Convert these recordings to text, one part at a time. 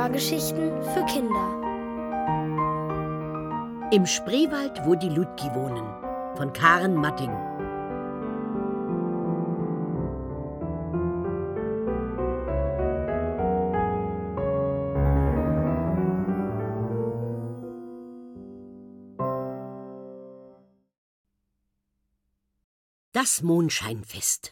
Hörgeschichten für Kinder. Im Spreewald, wo die Ludgi wohnen, von Karen Matting. Das Mondscheinfest.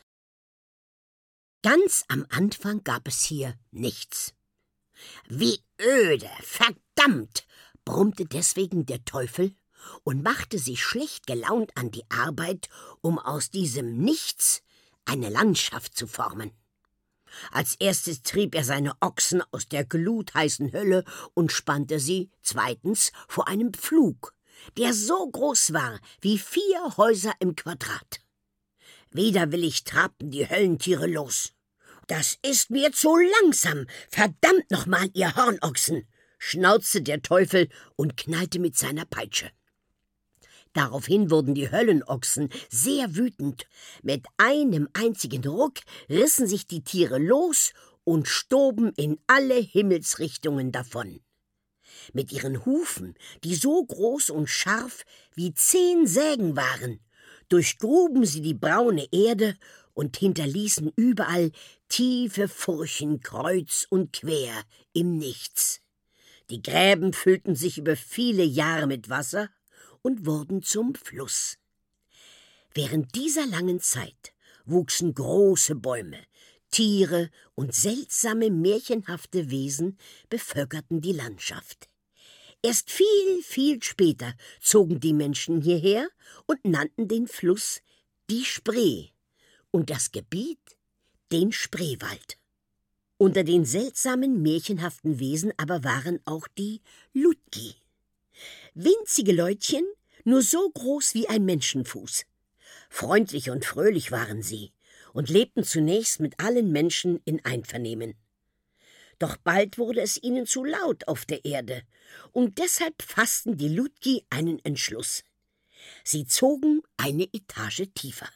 Ganz am Anfang gab es hier nichts. »Wie öde, verdammt«, brummte deswegen der Teufel und machte sich schlecht gelaunt an die Arbeit, um aus diesem Nichts eine Landschaft zu formen. Als erstes trieb er seine Ochsen aus der glutheißen Hölle und spannte sie zweitens vor einem Pflug, der so groß war wie 4 Häuser im Quadrat. Widerwillig trabten die Höllentiere los. »Das ist mir zu langsam! Verdammt nochmal, ihr Hornochsen!« schnauzte der Teufel und knallte mit seiner Peitsche. Daraufhin wurden die Höllenochsen sehr wütend. Mit einem einzigen Ruck rissen sich die Tiere los und stoben in alle Himmelsrichtungen davon. Mit ihren Hufen, die so groß und scharf wie 10 Sägen waren, durchgruben sie die braune Erde und hinterließen überall tiefe Furchen kreuz und quer im Nichts. Die Gräben füllten sich über viele Jahre mit Wasser und wurden zum Fluss. Während dieser langen Zeit wuchsen große Bäume, Tiere und seltsame, märchenhafte Wesen bevölkerten die Landschaft. Erst viel, viel später zogen die Menschen hierher und nannten den Fluss die Spree und das Gebiet den Spreewald. Unter den seltsamen, märchenhaften Wesen aber waren auch die Ludgi. Winzige Leutchen, nur so groß wie ein Menschenfuß. Freundlich und fröhlich waren sie und lebten zunächst mit allen Menschen in Einvernehmen. Doch bald wurde es ihnen zu laut auf der Erde, und deshalb fassten die Ludgi einen Entschluss. Sie zogen eine Etage tiefer.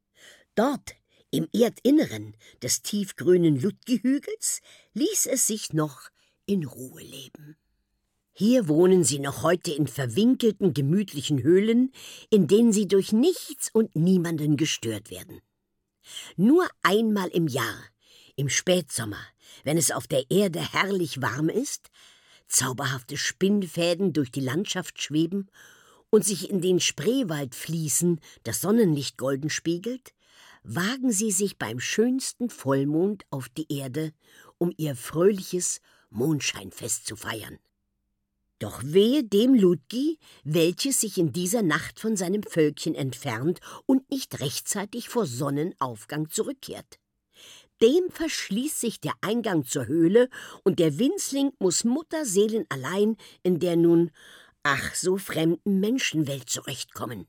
Dort, im Erdinneren des tiefgrünen Ludgi-Hügels, ließ es sich noch in Ruhe leben. Hier wohnen sie noch heute in verwinkelten, gemütlichen Höhlen, in denen sie durch nichts und niemanden gestört werden. Nur einmal im Jahr, im Spätsommer, wenn es auf der Erde herrlich warm ist, zauberhafte Spinnfäden durch die Landschaft schweben und sich in den Spreewald fließen, das Sonnenlicht golden spiegelt, wagen sie sich beim schönsten Vollmond auf die Erde, um ihr fröhliches Mondscheinfest zu feiern. Doch wehe dem Ludgi, welches sich in dieser Nacht von seinem Völkchen entfernt und nicht rechtzeitig vor Sonnenaufgang zurückkehrt. Dem verschließt sich der Eingang zur Höhle, und der Winzling muss mutterseelenallein in der nun ach so fremden Menschenwelt zurechtkommen.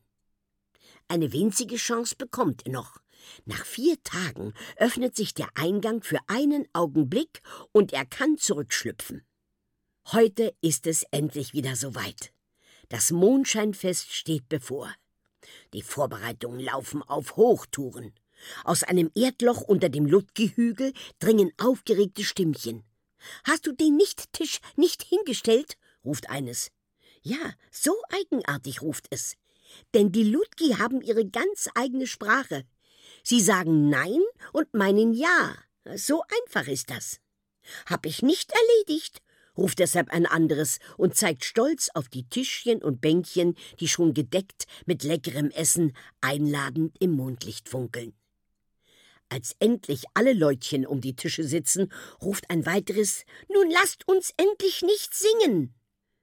Eine winzige Chance bekommt er noch. Nach 4 Tagen öffnet sich der Eingang für einen Augenblick und er kann zurückschlüpfen. Heute ist es endlich wieder soweit. Das Mondscheinfest steht bevor. Die Vorbereitungen laufen auf Hochtouren. Aus einem Erdloch unter dem Ludgi-Hügel dringen aufgeregte Stimmchen. »Hast du den Nichttisch nicht hingestellt?« ruft eines. Ja, so eigenartig ruft es. Denn die Ludgi haben ihre ganz eigene Sprache. Sie sagen Nein und meinen Ja. So einfach ist das. »Hab ich nicht erledigt«, ruft deshalb ein anderes und zeigt stolz auf die Tischchen und Bänkchen, die schon gedeckt mit leckerem Essen einladend im Mondlicht funkeln. Als endlich alle Leutchen um die Tische sitzen, ruft ein weiteres: »Nun lasst uns endlich nicht singen!«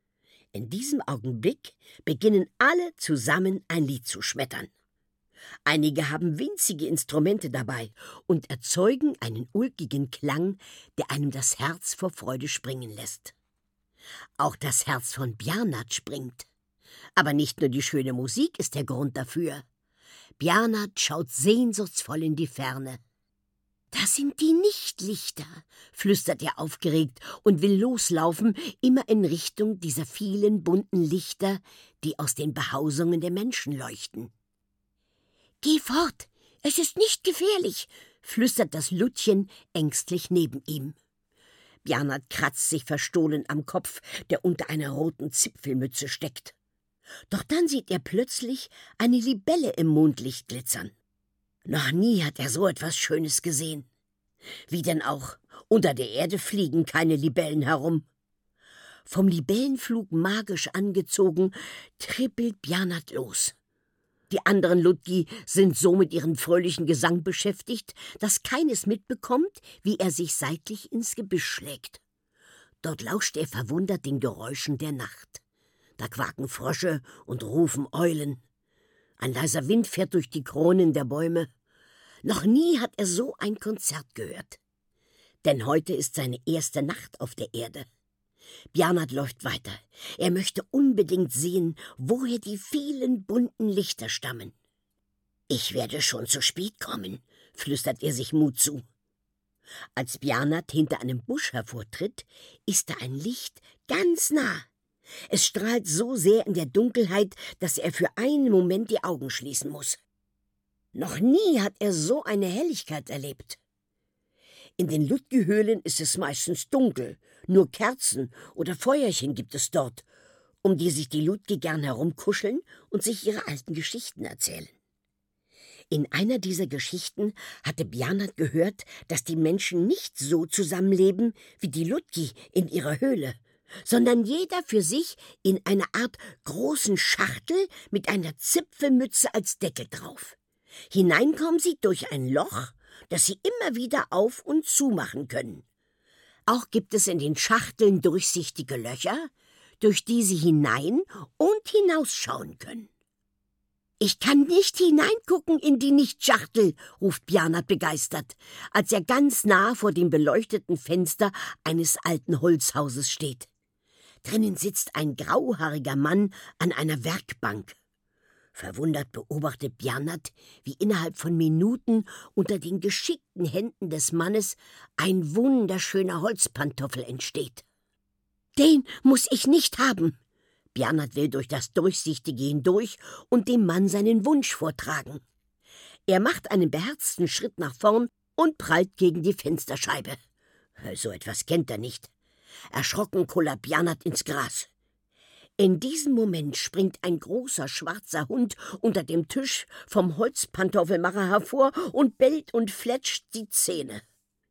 In diesem Augenblick beginnen alle zusammen ein Lied zu schmettern. Einige haben winzige Instrumente dabei und erzeugen einen ulkigen Klang, der einem das Herz vor Freude springen lässt. Auch das Herz von Bjarnat springt. Aber nicht nur die schöne Musik ist der Grund dafür. Bjarnat schaut sehnsuchtsvoll in die Ferne. »Das sind die Nichtlichter«, flüstert er aufgeregt und will loslaufen, immer in Richtung dieser vielen bunten Lichter, die aus den Behausungen der Menschen leuchten. »Geh fort, es ist nicht gefährlich«, flüstert das Lütchen ängstlich neben ihm. Bjernat kratzt sich verstohlen am Kopf, der unter einer roten Zipfelmütze steckt. Doch dann sieht er plötzlich eine Libelle im Mondlicht glitzern. Noch nie hat er so etwas Schönes gesehen. Wie denn auch, unter der Erde fliegen keine Libellen herum. Vom Libellenflug magisch angezogen, trippelt Bjernat los. Die anderen Ludgi sind so mit ihrem fröhlichen Gesang beschäftigt, dass keines mitbekommt, wie er sich seitlich ins Gebüsch schlägt. Dort lauscht er verwundert den Geräuschen der Nacht. Da quaken Frösche und rufen Eulen. Ein leiser Wind fährt durch die Kronen der Bäume. Noch nie hat er so ein Konzert gehört. Denn heute ist seine erste Nacht auf der Erde. Bjernat läuft weiter. Er möchte unbedingt sehen, woher die vielen bunten Lichter stammen. »Ich werde schon zu spät kommen«, flüstert er sich Mut zu. Als Bjernat hinter einem Busch hervortritt, ist da ein Licht ganz nah. Es strahlt so sehr in der Dunkelheit, dass er für einen Moment die Augen schließen muss. Noch nie hat er so eine Helligkeit erlebt. In den Ludgi-Höhlen ist es meistens dunkel, nur Kerzen oder Feuerchen gibt es dort, um die sich die Ludgi gern herumkuscheln und sich ihre alten Geschichten erzählen. In einer dieser Geschichten hatte Bjernat gehört, dass die Menschen nicht so zusammenleben wie die Ludgi in ihrer Höhle, sondern jeder für sich in einer Art großen Schachtel mit einer Zipfelmütze als Deckel drauf. Hinein kommen sie durch ein Loch, das sie immer wieder auf- und zumachen können. Auch gibt es in den Schachteln durchsichtige Löcher, durch die sie hinein und hinausschauen können. »Ich kann nicht hineingucken in die Nichtschachtel«, ruft Bjernat begeistert, als er ganz nah vor dem beleuchteten Fenster eines alten Holzhauses steht. Drinnen sitzt ein grauhaariger Mann an einer Werkbank. Verwundert beobachtet Bjernat, wie innerhalb von Minuten unter den geschickten Händen des Mannes ein wunderschöner Holzpantoffel entsteht. »Den muss ich nicht haben!« Bjernat will durch das Durchsichtige hindurch und dem Mann seinen Wunsch vortragen. Er macht einen beherzten Schritt nach vorn und prallt gegen die Fensterscheibe. So etwas kennt er nicht. Erschrocken kullert Bjernat ins Gras. In diesem Moment springt ein großer schwarzer Hund unter dem Tisch vom Holzpantoffelmacher hervor und bellt und fletscht die Zähne.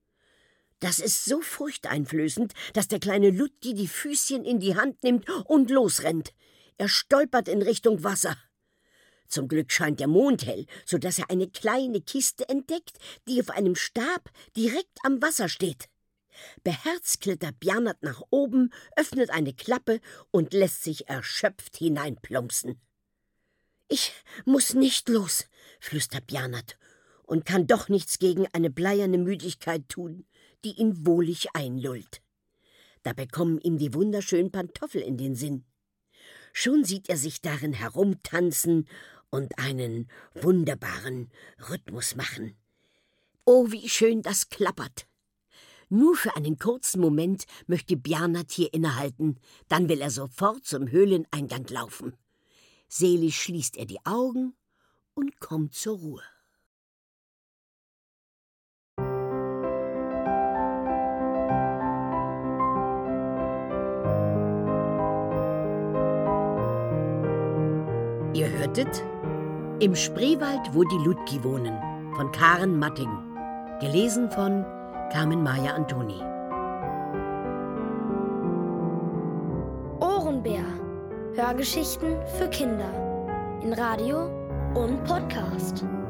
Das ist so furchteinflößend, dass der kleine Ludgi die Füßchen in die Hand nimmt und losrennt. Er stolpert in Richtung Wasser. Zum Glück scheint der Mond hell, so dass er eine kleine Kiste entdeckt, die auf einem Stab direkt am Wasser steht. Beherzt klettert Bjernat nach oben, öffnet eine Klappe und lässt sich erschöpft hineinplumpsen. »Ich muss nicht los«, flüstert Bjernat und kann doch nichts gegen eine bleierne Müdigkeit tun, die ihn wohlig einlullt. Dabei kommen ihm die wunderschönen Pantoffel in den Sinn. Schon sieht er sich darin herumtanzen und einen wunderbaren Rhythmus machen. Oh, wie schön das klappert! Nur für einen kurzen Moment möchte Bjernat hier innehalten, dann will er sofort zum Höhleneingang laufen. Seelisch schließt er die Augen und kommt zur Ruhe. Ihr hörtet »Im Spreewald, wo die Ludgi wohnen« von Karen Matting, gelesen von Carmen Maya Antoni. Ohrenbär. Hörgeschichten für Kinder. In Radio und Podcast.